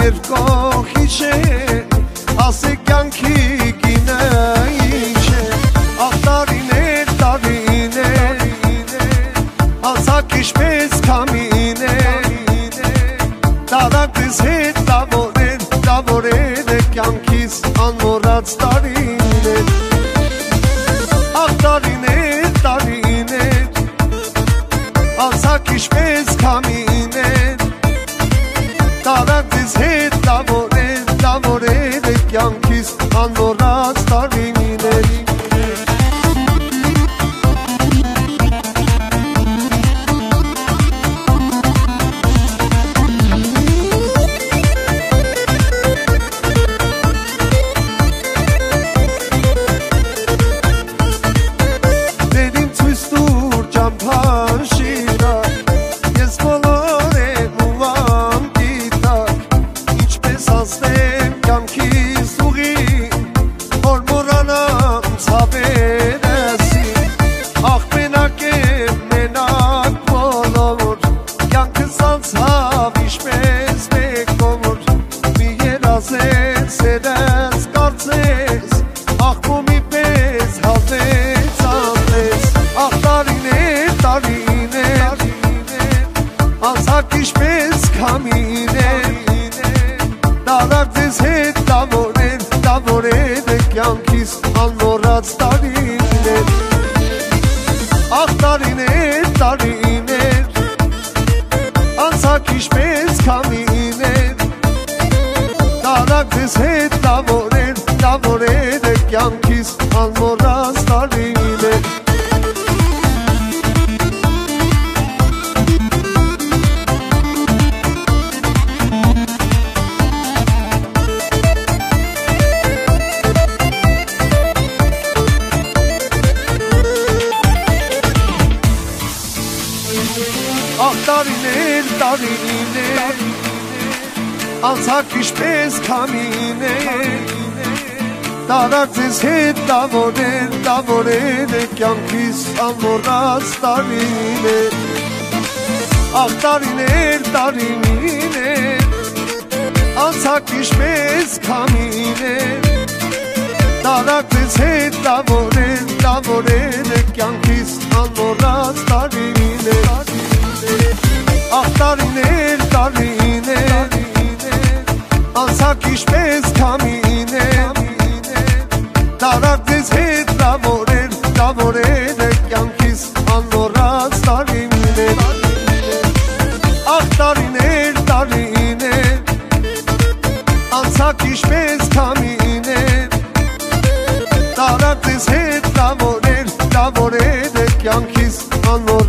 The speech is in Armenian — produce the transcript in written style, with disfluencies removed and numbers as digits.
երկոխի չէ, ասի կյանքի գինը ինչ է, աղ տարիներ, տարիներ, ասակ ինչպես կամիներ, տարակտես հետ տավորեր է կյանքիս անմորած տարիներ, աղ տարիներ, տարիներ, ասակ ինչպես կամիներ, տարակտես հետ տավորեր է կյանքիս անմորած տարիներ, սերես կարծես, աղբոմի պես հավեց անպես, աղ տարիներ, տարիներ, ասակ ինչպես կամիներ, տարակ ձեզ հետ տավորեր է կյանքիս անմորած տարիներ, աղ տարիներ, տարիներ, ասակ ինչպես կամիներ, տարակ ձեզ հետ տավորեր է կյանքիս անմորած տարիներ, աղ տարիներ, տարիներ, անցակ ինչպես կամիներ, տարակ ձեզ հետ տավորեր է կյանքիս անմորած տարիներ, աղ տարիներ, տարիներ, անցակ ինչպես կամիներ, տարակ ձեզ հետ տավորեր է կյանքիս անմորած տարիներ, աղ տարիներ, տարիներ, անցակ ինչպես կամիներ, տարակ ձեզ հետ տավորեր է կյանքիս անմորած տարիներ, աղ տարիներ, տարիներ, անցակ ինչպես կամիներ, տարակ ձեզ հետ տավորեր է կյանքիս անմորած